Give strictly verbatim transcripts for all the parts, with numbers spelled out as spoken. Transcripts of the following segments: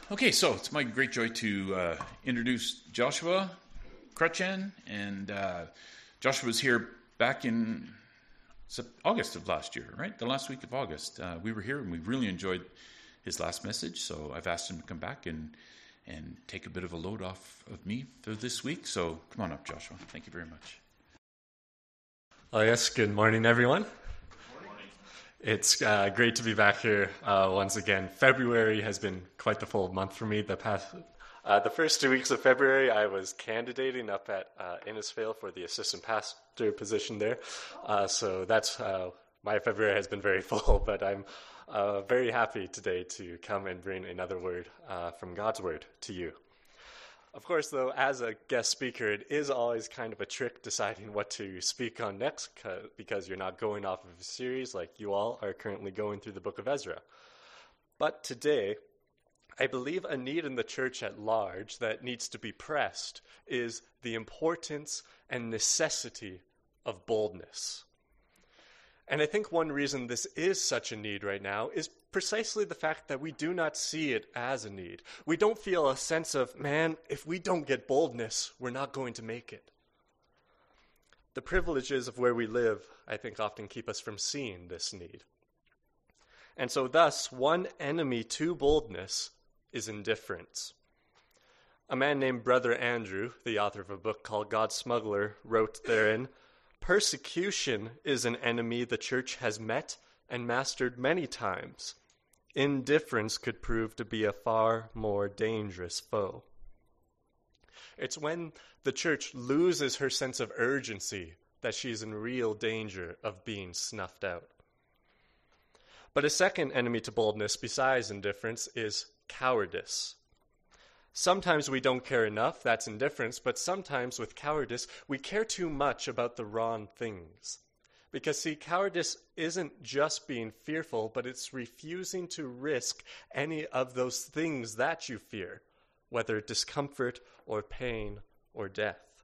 Okay, so it's my great joy to uh, introduce Joshua Crutchan, and uh, Joshua was here back in August of last year, right? The last week of August. Uh, we were here and we really enjoyed his last message, so I've asked him to come back and and take a bit of a load off of me for this week. So come on up, Joshua. Thank you very much. Oh yes, good morning, everyone. It's uh, great to be back here uh, once again. February has been quite the full month for me. The past, uh, the first two weeks of February, I was candidating up at uh, Innisfail for the assistant pastor position there. Uh, so that's uh, my February has been very full, but I'm uh, very happy today to come and bring another word uh, from God's word to you. Of course, though, as a guest speaker, it is always kind of a trick deciding what to speak on next because you're not going off of a series like you all are currently going through the book of Ezra. But today, I believe a need in the church at large that needs to be pressed is the importance and necessity of boldness. And I think one reason this is such a need right now is precisely the fact that we do not see it as a need. We don't feel a sense of, man, if we don't get boldness, we're not going to make it. The privileges of where we live, I think, often keep us from seeing this need. And so thus, one enemy to boldness is indifference. A man named Brother Andrew, the author of a book called God's Smuggler, wrote therein, "Persecution is an enemy the church has met and mastered many times. Indifference could prove to be a far more dangerous foe." It's when the church loses her sense of urgency that she's in real danger of being snuffed out. But a second enemy to boldness besides indifference is cowardice. Sometimes we don't care enough, that's indifference, but sometimes with cowardice, we care too much about the wrong things. Because, see, cowardice isn't just being fearful, but it's refusing to risk any of those things that you fear, whether discomfort or pain or death.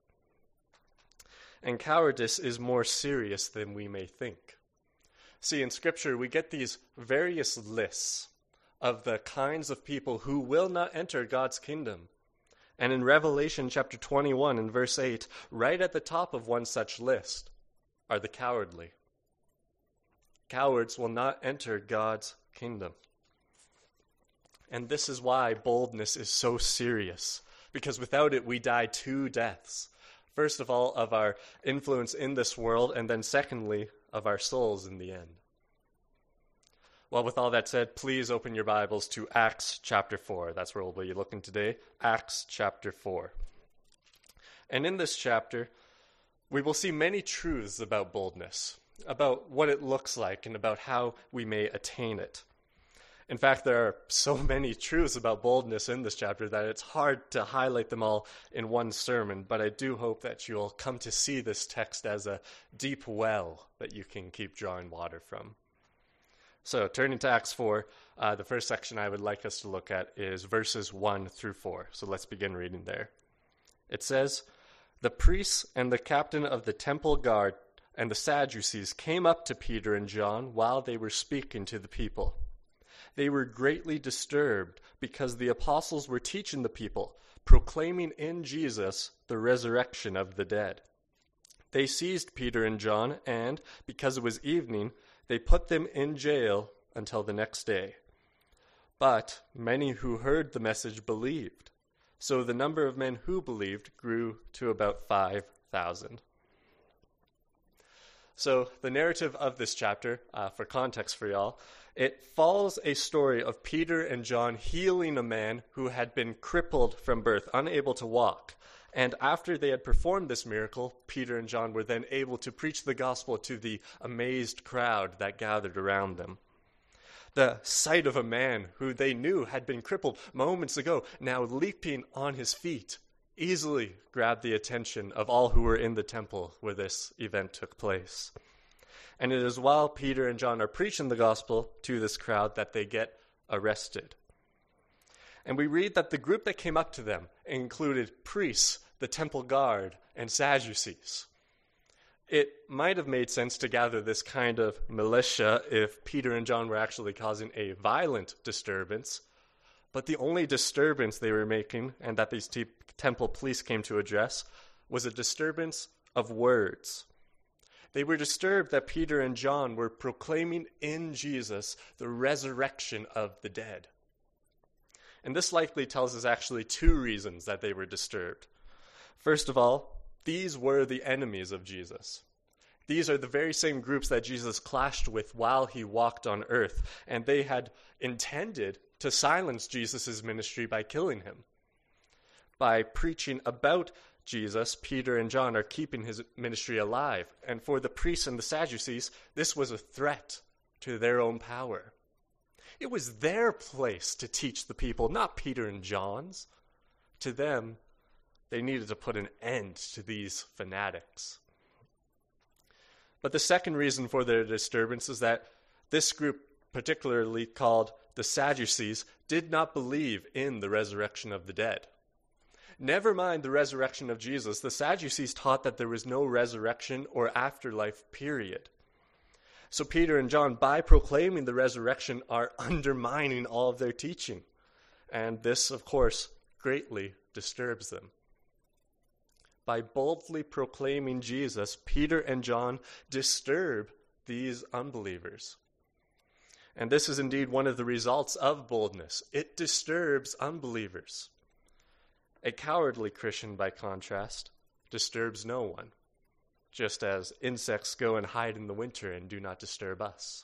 And cowardice is more serious than we may think. See, in Scripture, we get these various lists of the kinds of people who will not enter God's kingdom. And in Revelation chapter twenty-one and verse eight, right at the top of one such list are the cowardly. Cowards will not enter God's kingdom. And this is why boldness is so serious, because without it we die two deaths. First of all, of our influence in this world, and then secondly, of our souls in the end. Well, with all that said, please open your Bibles to Acts chapter four. That's where we'll be looking today. Acts chapter four. And in this chapter, we will see many truths about boldness, about what it looks like and about how we may attain it. In fact, there are so many truths about boldness in this chapter that it's hard to highlight them all in one sermon, but I do hope that you'll come to see this text as a deep well that you can keep drawing water from. So, turning to Acts four, uh, the first section I would like us to look at is verses one through four. So let's begin reading there. It says, "The priests and the captain of the temple guard and the Sadducees came up to Peter and John while they were speaking to the people. They were greatly disturbed because the apostles were teaching the people, proclaiming in Jesus the resurrection of the dead. They seized Peter and John, and, because it was evening, they put them in jail until the next day. But many who heard the message believed. So the number of men who believed grew to about five thousand. So the narrative of this chapter, uh, for context for y'all, it follows a story of Peter and John healing a man who had been crippled from birth, unable to walk. And after they had performed this miracle, Peter and John were then able to preach the gospel to the amazed crowd that gathered around them. The sight of a man who they knew had been crippled moments ago, now leaping on his feet, easily grabbed the attention of all who were in the temple where this event took place. And it is while Peter and John are preaching the gospel to this crowd that they get arrested. And we read that the group that came up to them included priests, the temple guard, and Sadducees. It might have made sense to gather this kind of militia if Peter and John were actually causing a violent disturbance, But the only disturbance they were making, and that these te- temple police came to address, was a disturbance of words. They were disturbed that Peter and John were proclaiming in Jesus the resurrection of the dead. And this likely tells us actually two reasons that they were disturbed. First of all, these were the enemies of Jesus. These are the very same groups that Jesus clashed with while he walked on earth, and they had intended to silence Jesus' ministry by killing him. By preaching about Jesus, Peter and John are keeping his ministry alive, and for the priests and the Sadducees, this was a threat to their own power. It was their place to teach the people, not Peter and John's. To them, they needed to put an end to these fanatics. But the second reason for their disturbance is that this group, particularly called the Sadducees, did not believe in the resurrection of the dead. Never mind the resurrection of Jesus, the Sadducees taught that there was no resurrection or afterlife, period. So Peter and John, by proclaiming the resurrection, are undermining all of their teaching. And this, of course, greatly disturbs them. By boldly proclaiming Jesus, Peter and John disturb these unbelievers. And this is indeed one of the results of boldness. It disturbs unbelievers. A cowardly Christian, by contrast, disturbs no one, just as insects go and hide in the winter and do not disturb us.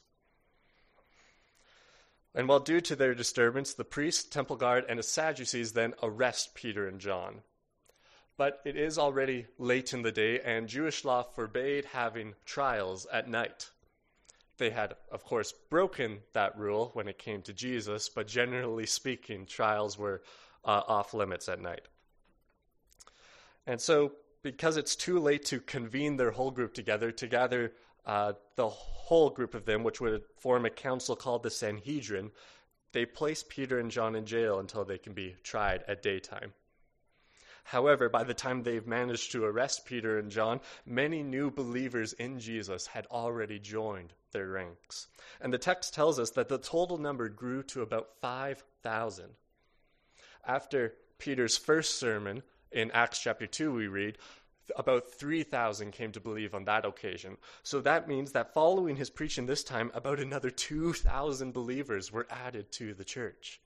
And while due to their disturbance, the priests, temple guard, and the Sadducees then arrest Peter and John. But it is already late in the day, and Jewish law forbade having trials at night. They had, of course, broken that rule when it came to Jesus, but generally speaking, trials were uh, off limits at night. And so, because it's too late to convene their whole group together, to gather uh, the whole group of them, which would form a council called the Sanhedrin, they place Peter and John in jail until they can be tried at daytime. However, by the time they've managed to arrest Peter and John, many new believers in Jesus had already joined their ranks. And the text tells us that the total number grew to about five thousand. After Peter's first sermon in Acts chapter two, we read, about three thousand came to believe on that occasion. So that means that following his preaching this time, about another two thousand believers were added to the church.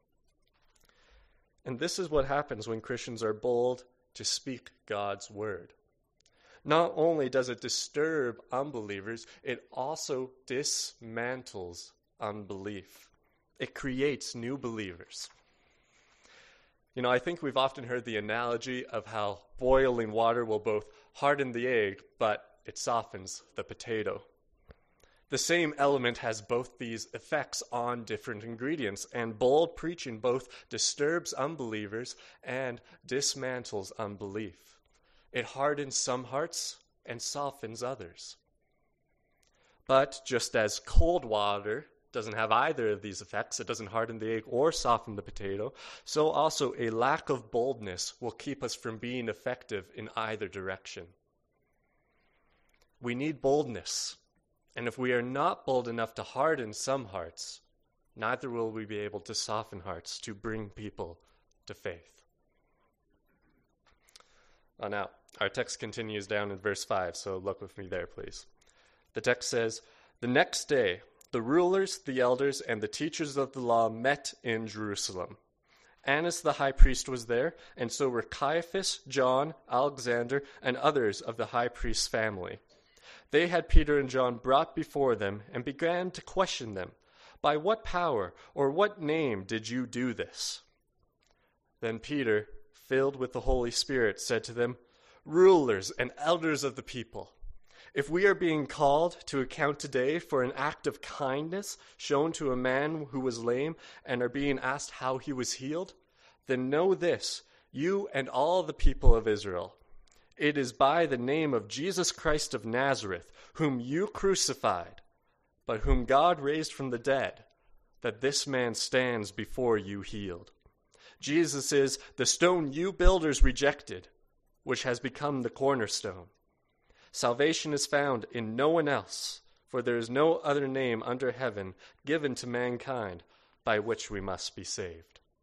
And this is what happens when Christians are bold to speak God's word. Not only does it disturb unbelievers, it also dismantles unbelief. It creates new believers. You know, I think we've often heard the analogy of how boiling water will both harden the egg, but it softens the potato. The same element has both these effects on different ingredients, and bold preaching both disturbs unbelievers and dismantles unbelief. It hardens some hearts and softens others. But just as cold water doesn't have either of these effects, it doesn't harden the egg or soften the potato, so also a lack of boldness will keep us from being effective in either direction. We need boldness. And if we are not bold enough to harden some hearts, neither will we be able to soften hearts to bring people to faith. Oh, now, our text continues down in verse five, so look with me there, please. The text says, "The next day, the rulers, the elders, and the teachers of the law met in Jerusalem. Annas the high priest was there, and so were Caiaphas, John, Alexander, and others of the high priest's family. They had Peter and John brought before them and began to question them. By what power or what name did you do this? Then Peter, filled with the Holy Spirit, said to them, Rulers and elders of the people, if we are being called to account today for an act of kindness shown to a man who was lame and are being asked how he was healed, then know this, you and all the people of Israel. It is by the name of Jesus Christ of Nazareth, whom you crucified, but whom God raised from the dead, that this man stands before you healed. Jesus is the stone you builders rejected, which has become the cornerstone. Salvation is found in no one else, for there is no other name under heaven given to mankind by which we must be saved."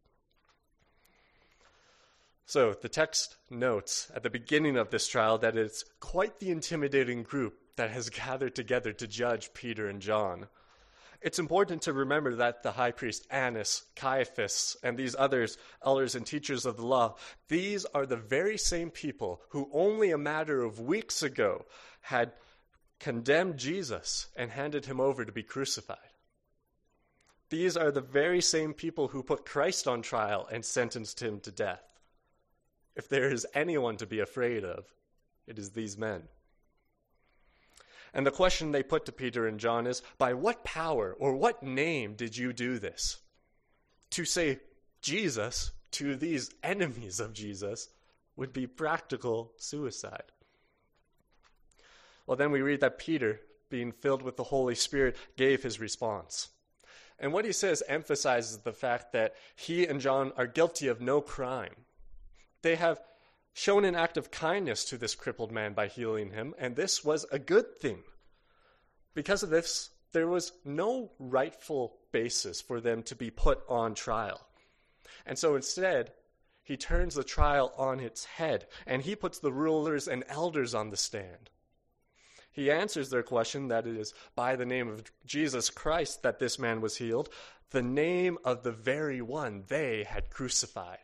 So the text notes at the beginning of this trial that it's quite the intimidating group that has gathered together to judge Peter and John. It's important to remember that the high priest Annas, Caiaphas, and these others, elders and teachers of the law, these are the very same people who only a matter of weeks ago had condemned Jesus and handed him over to be crucified. These are the very same people who put Christ on trial and sentenced him to death. If there is anyone to be afraid of, it is these men. And the question they put to Peter and John is, by what power or what name did you do this? To say Jesus to these enemies of Jesus would be practical suicide. Well, then we read that Peter, being filled with the Holy Spirit, gave his response. And what he says emphasizes the fact that he and John are guilty of no crime. They have shown an act of kindness to this crippled man by healing him, and this was a good thing. Because of this, there was no rightful basis for them to be put on trial. And so instead, he turns the trial on its head, and he puts the rulers and elders on the stand. He answers their question that it is by the name of Jesus Christ that this man was healed, the name of the very one they had crucified,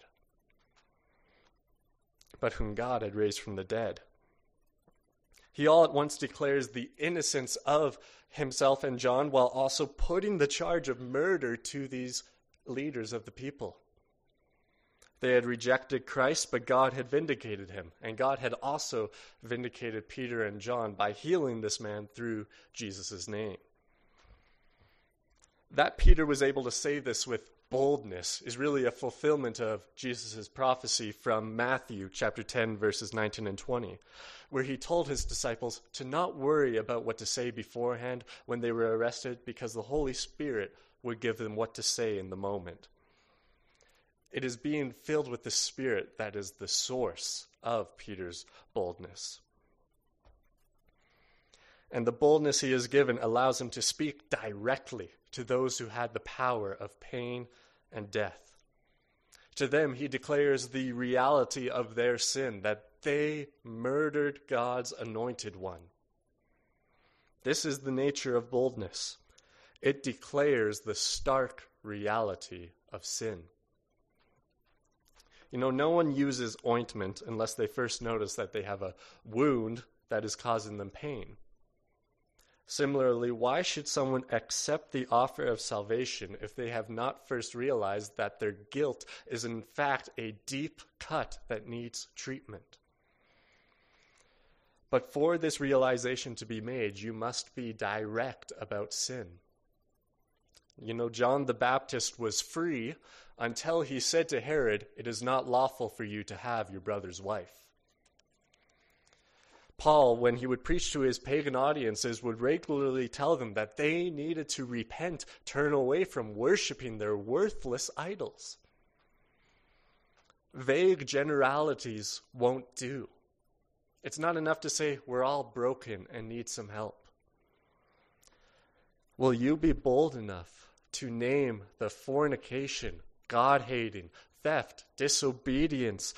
but whom God had raised from the dead. He all at once declares the innocence of himself and John while also putting the charge of murder to these leaders of the people. They had rejected Christ, but God had vindicated him. And God had also vindicated Peter and John by healing this man through Jesus' name. That Peter was able to say this with boldness is really a fulfillment of Jesus' prophecy from Matthew chapter ten, verses nineteen and twenty, where he told his disciples to not worry about what to say beforehand when they were arrested, because the Holy Spirit would give them what to say in the moment. It is being filled with the Spirit that is the source of Peter's boldness. And the boldness he is given allows him to speak directly to those who had the power of pain and death. To them, he declares the reality of their sin, that they murdered God's anointed one. This is the nature of boldness. It declares the stark reality of sin. You know, no one uses ointment unless they first notice that they have a wound that is causing them pain. Similarly, why should someone accept the offer of salvation if they have not first realized that their guilt is in fact a deep cut that needs treatment? But for this realization to be made, you must be direct about sin. You know, John the Baptist was free until he said to Herod, "It is not lawful for you to have your brother's wife." Paul, when he would preach to his pagan audiences, would regularly tell them that they needed to repent, turn away from worshiping their worthless idols. Vague generalities won't do. It's not enough to say we're all broken and need some help. Will you be bold enough to name the fornication, God-hating, theft, disobedience,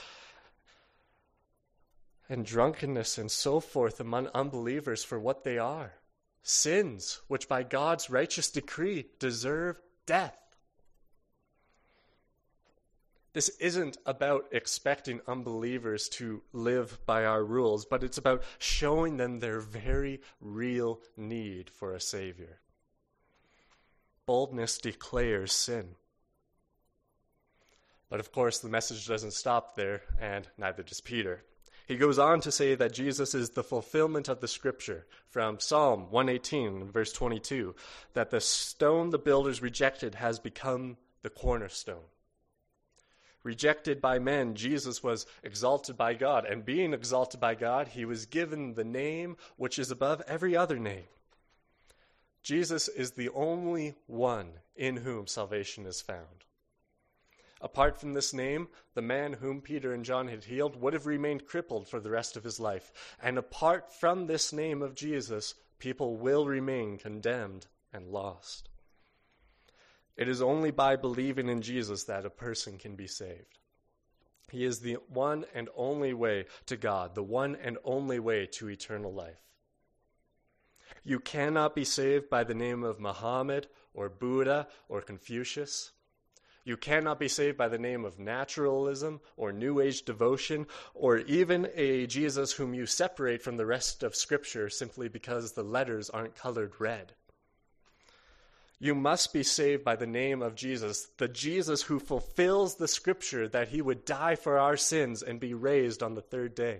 and drunkenness and so forth among unbelievers for what they are? Sins which by God's righteous decree deserve death. This isn't about expecting unbelievers to live by our rules, but it's about showing them their very real need for a Savior. Boldness declares sin. But of course, the message doesn't stop there, and neither does Peter. He goes on to say that Jesus is the fulfillment of the scripture from Psalm one eighteen, verse twenty-two, that the stone the builders rejected has become the cornerstone. Rejected by men, Jesus was exalted by God, and being exalted by God, he was given the name which is above every other name. Jesus is the only one in whom salvation is found. Apart from this name, the man whom Peter and John had healed would have remained crippled for the rest of his life. And apart from this name of Jesus, people will remain condemned and lost. It is only by believing in Jesus that a person can be saved. He is the one and only way to God, the one and only way to eternal life. You cannot be saved by the name of Muhammad or Buddha or Confucius. You cannot be saved by the name of naturalism or New Age devotion or even a Jesus whom you separate from the rest of Scripture simply because the letters aren't colored red. You must be saved by the name of Jesus, the Jesus who fulfills the Scripture that he would die for our sins and be raised on the third day.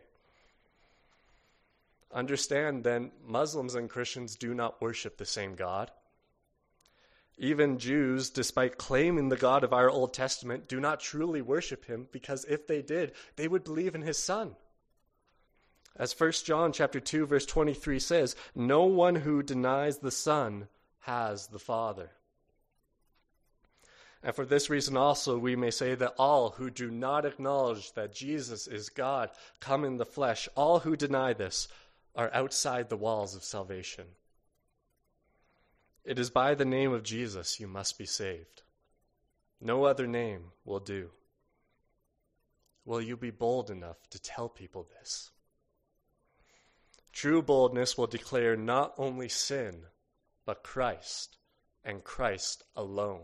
Understand then, Muslims and Christians do not worship the same God. Even Jews, despite claiming the God of our Old Testament, do not truly worship him, because if they did, they would believe in his Son. As First John chapter two, verse twenty-three says, "No one who denies the Son has the Father." And for this reason also we may say that all who do not acknowledge that Jesus is God come in the flesh, all who deny this are outside the walls of salvation. It is by the name of Jesus you must be saved. No other name will do. Will you be bold enough to tell people this? True boldness will declare not only sin, but Christ, and Christ alone.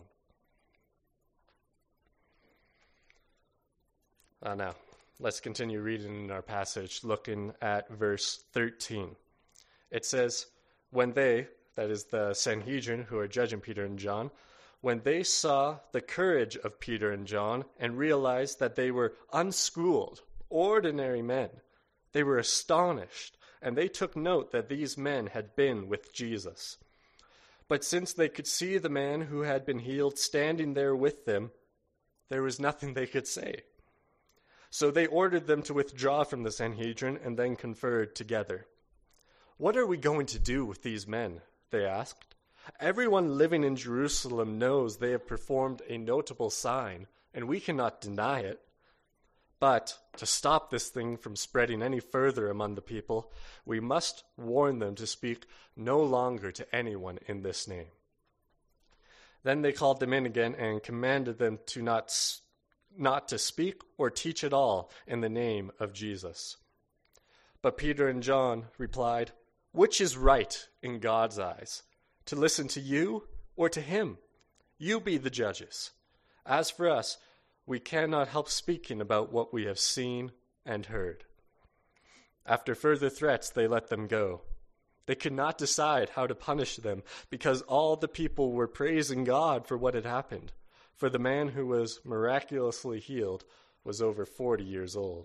Uh, now, let's continue reading in our passage, looking at verse thirteen. It says, "When they," that is the Sanhedrin who are judging Peter and John, "when they saw the courage of Peter and John and realized that they were unschooled, ordinary men, they were astonished, and they took note that these men had been with Jesus. But since they could see the man who had been healed standing there with them, there was nothing they could say. So they ordered them to withdraw from the Sanhedrin and then conferred together. 'What are we going to do with these men?' they asked. 'Everyone living in Jerusalem knows they have performed a notable sign, and we cannot deny it. But to stop this thing from spreading any further among the people, we must warn them to speak no longer to anyone in this name.' Then they called them in again and commanded them to not, not to speak or teach at all in the name of Jesus. But Peter and John replied, 'Which is right in God's eyes, to listen to you or to him? You be the judges. As for us, we cannot help speaking about what we have seen and heard.' After further threats, they let them go. They could not decide how to punish them because all the people were praising God for what had happened, for the man who was miraculously healed was over forty years old."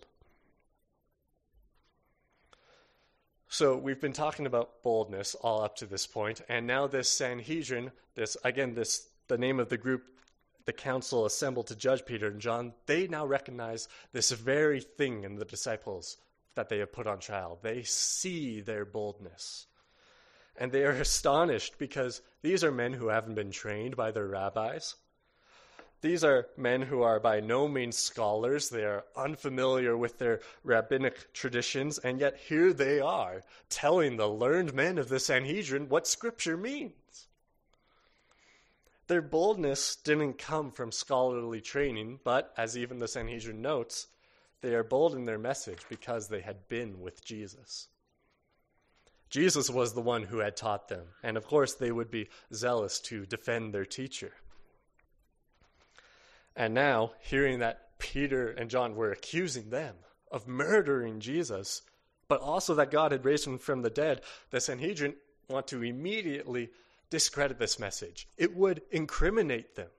So we've been talking about boldness all up to this point, and now this Sanhedrin, this again, this the name of the group, the council assembled to judge Peter and John, they now recognize this very thing in the disciples that they have put on trial. They see their boldness. And they are astonished because these are men who haven't been trained by their rabbis. These are men who are by no means scholars. They are unfamiliar with their rabbinic traditions, and yet here they are telling the learned men of the Sanhedrin what Scripture means. Their boldness didn't come from scholarly training, but, as even the Sanhedrin notes, they are bold in their message because they had been with Jesus. Jesus was the one who had taught them, and of course they would be zealous to defend their teacher. And now, hearing that Peter and John were accusing them of murdering Jesus, but also that God had raised him from the dead, the Sanhedrin want to immediately discredit this message. It would incriminate them.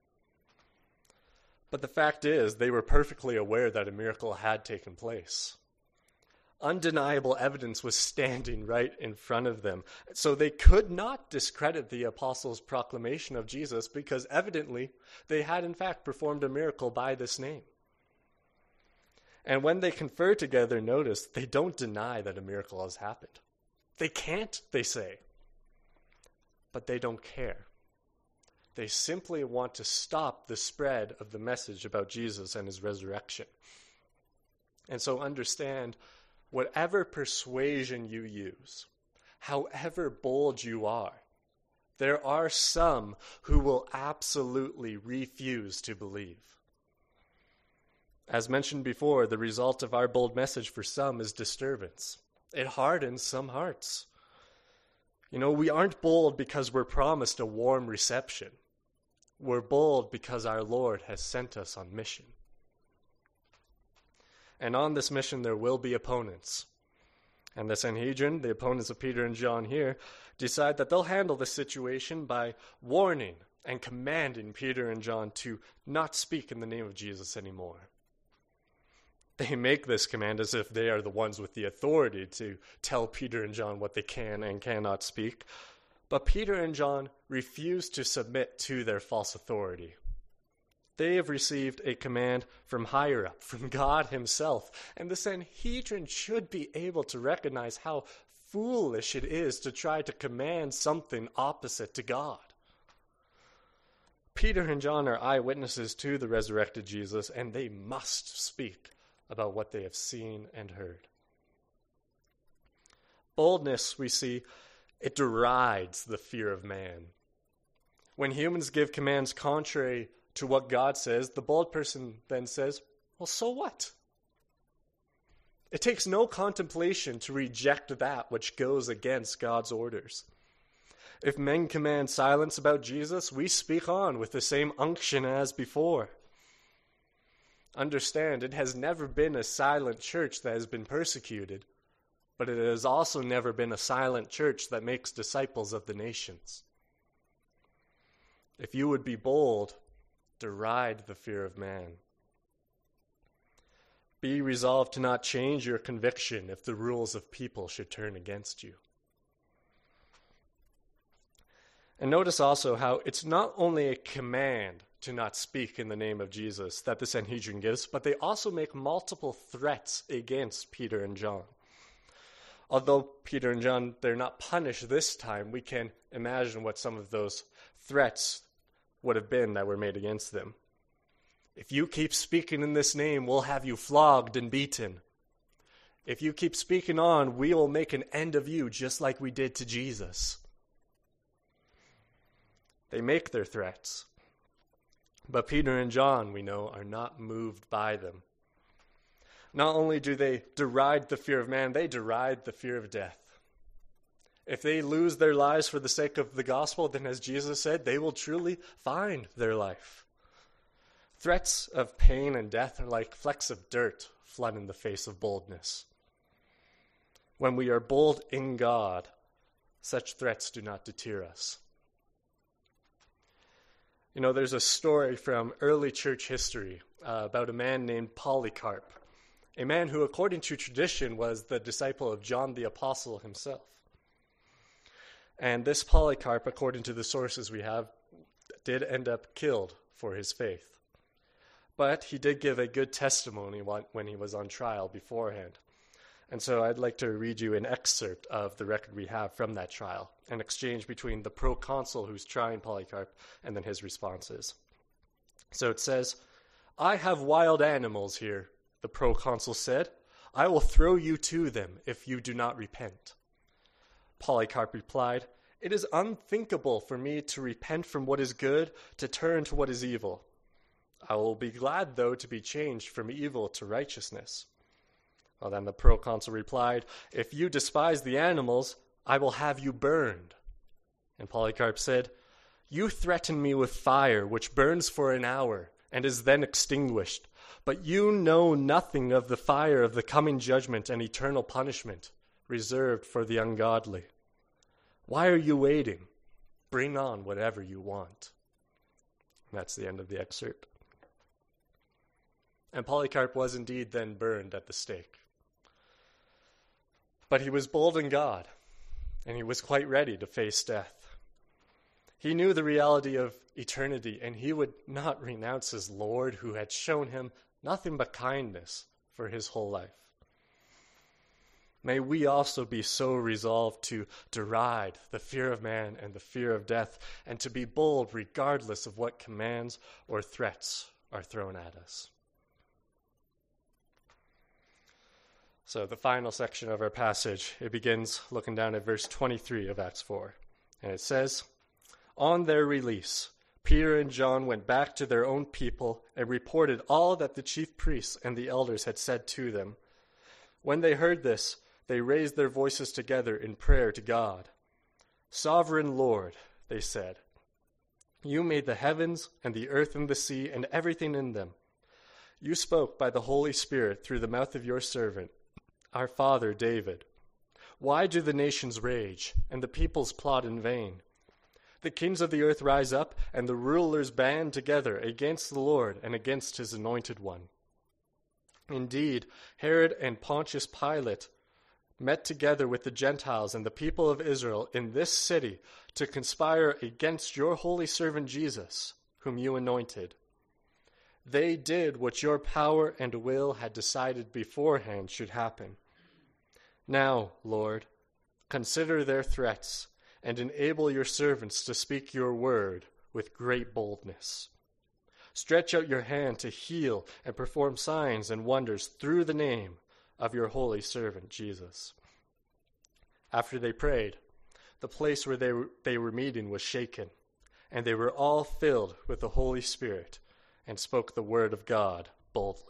But the fact is, they were perfectly aware that a miracle had taken place. Undeniable evidence was standing right in front of them. So they could not discredit the apostles' proclamation of Jesus because evidently they had in fact performed a miracle by this name. And when they confer together, notice they don't deny that a miracle has happened. They can't, they say. But they don't care. They simply want to stop the spread of the message about Jesus and his resurrection. And so understand, whatever persuasion you use, however bold you are, there are some who will absolutely refuse to believe. As mentioned before, the result of our bold message for some is disturbance. It hardens some hearts. You know, we aren't bold because we're promised a warm reception. We're bold because our Lord has sent us on mission. And on this mission there will be opponents. And the Sanhedrin, the opponents of Peter and John here, decide that they'll handle the situation by warning and commanding Peter and John to not speak in the name of Jesus anymore. They make this command as if they are the ones with the authority to tell Peter and John what they can and cannot speak. But Peter and John refuse to submit to their false authority. They have received a command from higher up, from God himself. And the Sanhedrin should be able to recognize how foolish it is to try to command something opposite to God. Peter and John are eyewitnesses to the resurrected Jesus, and they must speak about what they have seen and heard. Boldness, we see, it derides the fear of man. When humans give commands contrary to what God says, the bold person then says, well, so what? It takes no contemplation to reject that which goes against God's orders. If men command silence about Jesus, we speak on with the same unction as before. Understand, it has never been a silent church that has been persecuted, but it has also never been a silent church that makes disciples of the nations. If you would be bold, deride the fear of man. Be resolved to not change your conviction if the rules of people should turn against you. And notice also how it's not only a command to not speak in the name of Jesus that the Sanhedrin gives, but they also make multiple threats against Peter and John. Although Peter and John, they're not punished this time, we can imagine what some of those threats would have been that were made against them. If you keep speaking in this name, we'll have you flogged and beaten. If you keep speaking on, we will make an end of you just like we did to Jesus. They make their threats. But Peter and John, we know, are not moved by them. Not only do they deride the fear of man, they deride the fear of death. If they lose their lives for the sake of the gospel, then as Jesus said, they will truly find their life. Threats of pain and death are like flecks of dirt flooding the face of boldness. When we are bold in God, such threats do not deter us. You know, there's a story from early church history uh, about a man named Polycarp, a man who, according to tradition, was the disciple of John the Apostle himself. And this Polycarp, according to the sources we have, did end up killed for his faith. But he did give a good testimony when he was on trial beforehand. And so I'd like to read you an excerpt of the record we have from that trial, an exchange between the proconsul who's trying Polycarp and then his responses. So it says, "I have wild animals here," the proconsul said. "I will throw you to them if you do not repent." Polycarp replied, "It is unthinkable for me to repent from what is good to turn to what is evil. I will be glad, though, to be changed from evil to righteousness." Well, then the proconsul replied, "If you despise the animals, I will have you burned." And Polycarp said, "You threaten me with fire, which burns for an hour and is then extinguished. But you know nothing of the fire of the coming judgment and eternal punishment reserved for the ungodly. Why are you waiting? Bring on whatever you want." And that's the end of the excerpt. And Polycarp was indeed then burned at the stake. But he was bold in God, and he was quite ready to face death. He knew the reality of eternity, and he would not renounce his Lord who had shown him nothing but kindness for his whole life. May we also be so resolved to deride the fear of man and the fear of death, and to be bold regardless of what commands or threats are thrown at us. So the final section of our passage, it begins looking down at verse twenty-three of Acts four. And it says, "On their release, Peter and John went back to their own people and reported all that the chief priests and the elders had said to them. When they heard this, they raised their voices together in prayer to God. "Sovereign Lord," they said, "you made the heavens and the earth and the sea and everything in them. You spoke by the Holy Spirit through the mouth of your servant, our father David. Why do the nations rage and the peoples plot in vain? The kings of the earth rise up, and the rulers band together against the Lord and against his anointed one. Indeed, Herod and Pontius Pilate met together with the Gentiles and the people of Israel in this city to conspire against your holy servant Jesus, whom you anointed. They did what your power and will had decided beforehand should happen. Now, Lord, consider their threats and enable your servants to speak your word with great boldness. Stretch out your hand to heal and perform signs and wonders through the name of your holy servant Jesus." After they prayed, the place where they were, they were meeting was shaken, and they were all filled with the Holy Spirit and spoke the word of God boldly.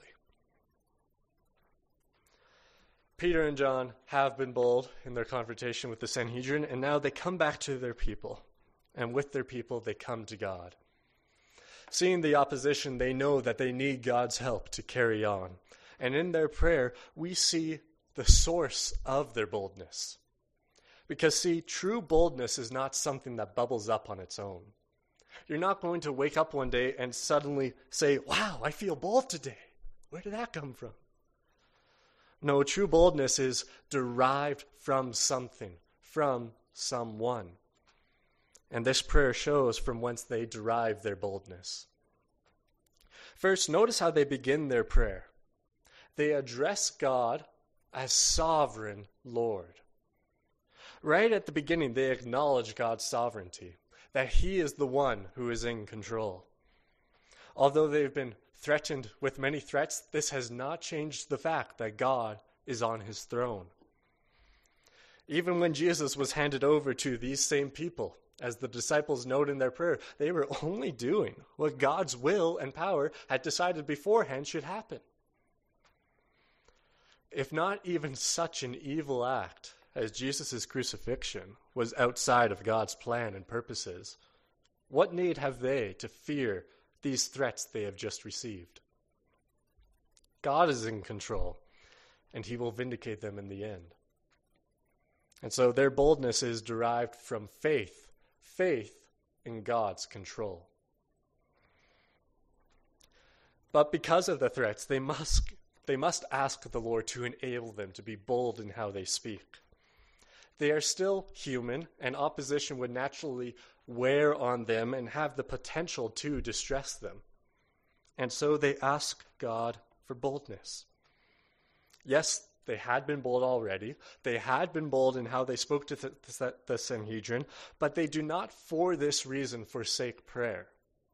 Peter and John have been bold in their confrontation with the Sanhedrin, and now they come back to their people, and with their people they come to God. Seeing the opposition, they know that they need God's help to carry on. And in their prayer, we see the source of their boldness. Because, see, true boldness is not something that bubbles up on its own. You're not going to wake up one day and suddenly say, "Wow, I feel bold today. Where did that come from?" No, true boldness is derived from something, from someone. And this prayer shows from whence they derive their boldness. First, notice how they begin their prayer. They address God as sovereign Lord. Right at the beginning, they acknowledge God's sovereignty, that he is the one who is in control. Although they've been threatened with many threats, this has not changed the fact that God is on his throne. Even when Jesus was handed over to these same people, as the disciples note in their prayer, they were only doing what God's will and power had decided beforehand should happen. If not even such an evil act as Jesus' crucifixion was outside of God's plan and purposes, what need have they to fear these threats they have just received? God is in control, and he will vindicate them in the end. And so their boldness is derived from faith, faith in God's control. But because of the threats, they must, they must ask the Lord to enable them to be bold in how they speak. They are still human, and opposition would naturally wear on them and have the potential to distress them. And so they ask God for boldness. Yes, they had been bold already. They had been bold in how they spoke to the, the, the Sanhedrin, but they do not for this reason forsake prayer.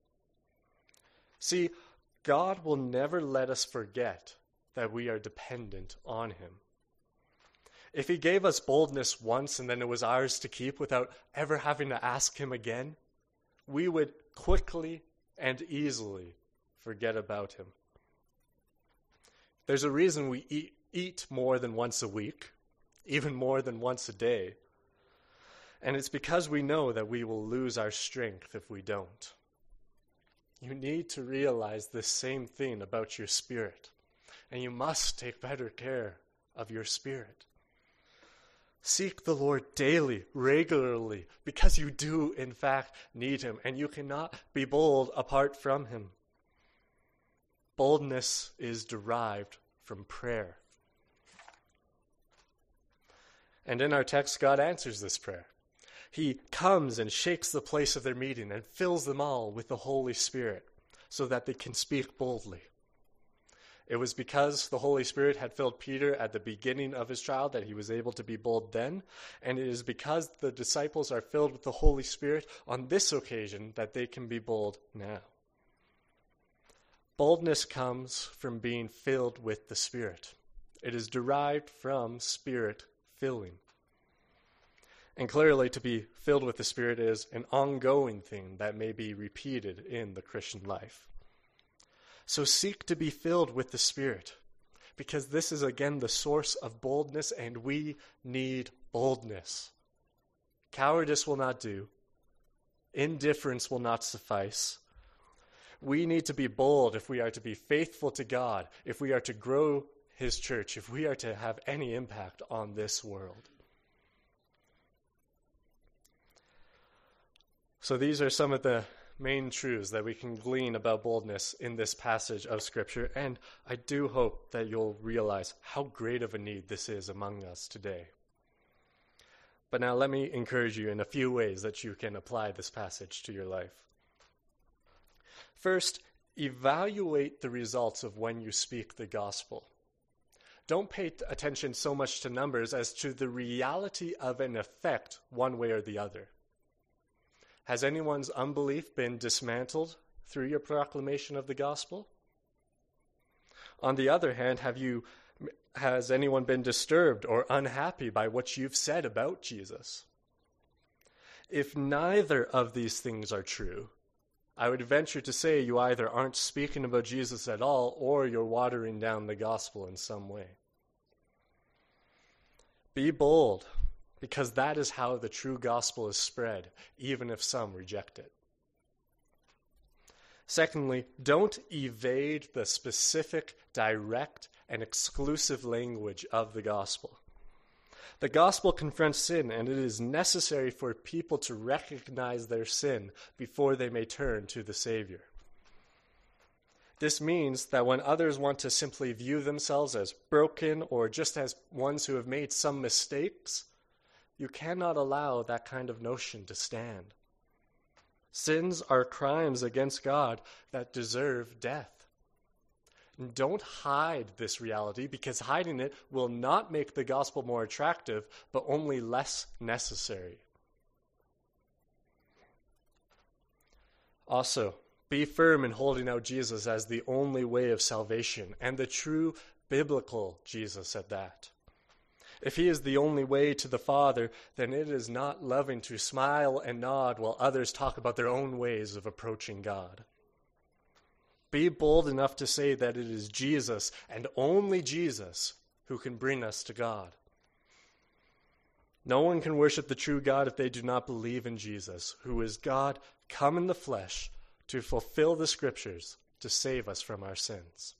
See, God will never let us forget that we are dependent on him. If he gave us boldness once and then it was ours to keep without ever having to ask him again, we would quickly and easily forget about him. There's a reason we eat, eat more than once a week, even more than once a day. And it's because we know that we will lose our strength if we don't. You need to realize this same thing about your spirit, and you must take better care of your spirit. Seek the Lord daily, regularly, because you do, in fact, need him, and you cannot be bold apart from him. Boldness is derived from prayer. And in our text, God answers this prayer. He comes and shakes the place of their meeting and fills them all with the Holy Spirit so that they can speak boldly. It was because the Holy Spirit had filled Peter at the beginning of his trial that he was able to be bold then, and it is because the disciples are filled with the Holy Spirit on this occasion that they can be bold now. Boldness comes from being filled with the Spirit. It is derived from Spirit filling. And clearly, to be filled with the Spirit is an ongoing thing that may be repeated in the Christian life. So seek to be filled with the Spirit, because this is again the source of boldness, and we need boldness. Cowardice will not do. Indifference will not suffice. We need to be bold if we are to be faithful to God, if we are to grow His church, if we are to have any impact on this world. So these are some of the main truths that we can glean about boldness in this passage of Scripture, and I do hope that you'll realize how great of a need this is among us today. But now let me encourage you in a few ways that you can apply this passage to your life. First, evaluate the results of when you speak the gospel. Don't pay attention so much to numbers as to the reality of an effect one way or the other. Has anyone's unbelief been dismantled through your proclamation of the gospel? On the other hand, have you, has anyone been disturbed or unhappy by what you've said about Jesus? If neither of these things are true, I would venture to say you either aren't speaking about Jesus at all, or you're watering down the gospel in some way. Be bold, because that is how the true gospel is spread, even if some reject it. Secondly, don't evade the specific, direct, and exclusive language of the gospel. The gospel confronts sin, and it is necessary for people to recognize their sin before they may turn to the Savior. This means that when others want to simply view themselves as broken or just as ones who have made some mistakes, you cannot allow that kind of notion to stand. Sins are crimes against God that deserve death. And don't hide this reality, because hiding it will not make the gospel more attractive, but only less necessary. Also, be firm in holding out Jesus as the only way of salvation, and the true biblical Jesus at that. If he is the only way to the Father, then it is not loving to smile and nod while others talk about their own ways of approaching God. Be bold enough to say that it is Jesus, and only Jesus, who can bring us to God. No one can worship the true God if they do not believe in Jesus, who is God come in the flesh to fulfill the Scriptures to save us from our sins.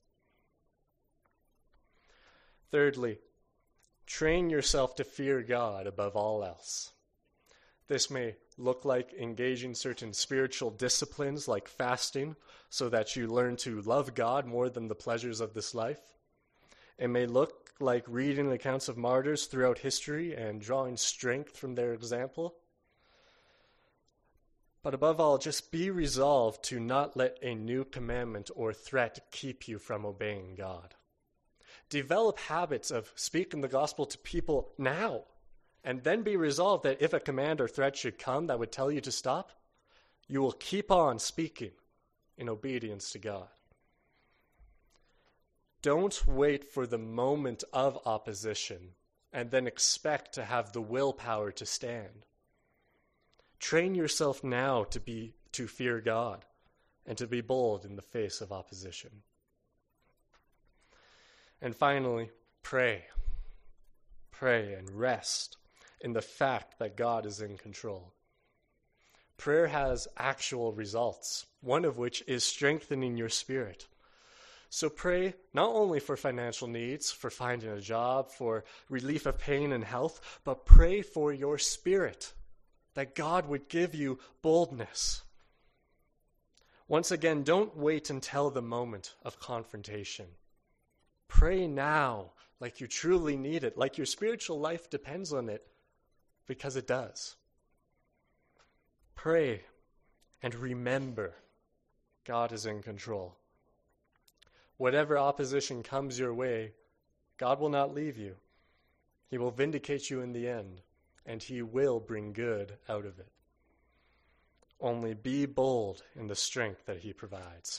Thirdly, train yourself to fear God above all else. This may look like engaging certain spiritual disciplines like fasting so that you learn to love God more than the pleasures of this life. It may look like reading accounts of martyrs throughout history and drawing strength from their example. But above all, just be resolved to not let a new commandment or threat keep you from obeying God. Develop habits of speaking the gospel to people now, and then be resolved that if a command or threat should come that would tell you to stop, you will keep on speaking in obedience to God. Don't wait for the moment of opposition and then expect to have the willpower to stand. Train yourself now to be to fear God and to be bold in the face of opposition. And finally, pray. Pray and rest in the fact that God is in control. Prayer has actual results, one of which is strengthening your spirit. So pray not only for financial needs, for finding a job, for relief of pain and health, but pray for your spirit, that God would give you boldness. Once again, don't wait until the moment of confrontation. Pray now, like you truly need it, like your spiritual life depends on it, because it does. Pray and remember, God is in control. Whatever opposition comes your way, God will not leave you. He will vindicate you in the end, and he will bring good out of it. Only be bold in the strength that he provides.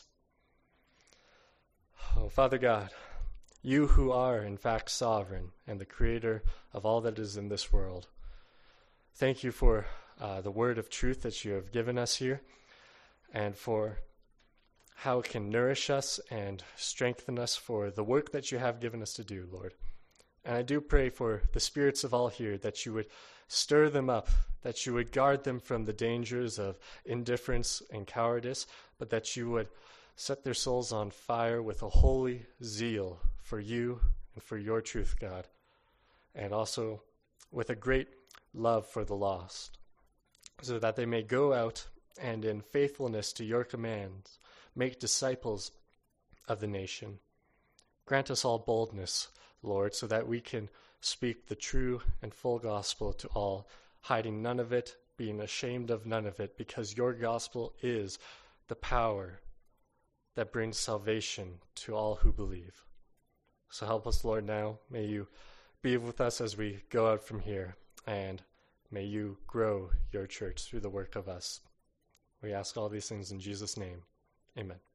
Oh, Father God, you who are in fact sovereign and the creator of all that is in this world, Thank you for uh, the word of truth that you have given us here, and for how it can nourish us and strengthen us for the work that you have given us to do, Lord. And I do pray for the spirits of all here, that you would stir them up, that you would guard them from the dangers of indifference and cowardice, but that you would set their souls on fire with a holy zeal for you and for your truth, God, and also with a great love for the lost, so that they may go out and in faithfulness to your commands make disciples of the nation. Grant us all boldness, Lord, so that we can speak the true and full gospel to all, hiding none of it, being ashamed of none of it, because your gospel is the power that brings salvation to all who believe. So help us, Lord, now. May you be with us as we go out from here, and may you grow your church through the work of us. We ask all these things in Jesus' name. Amen.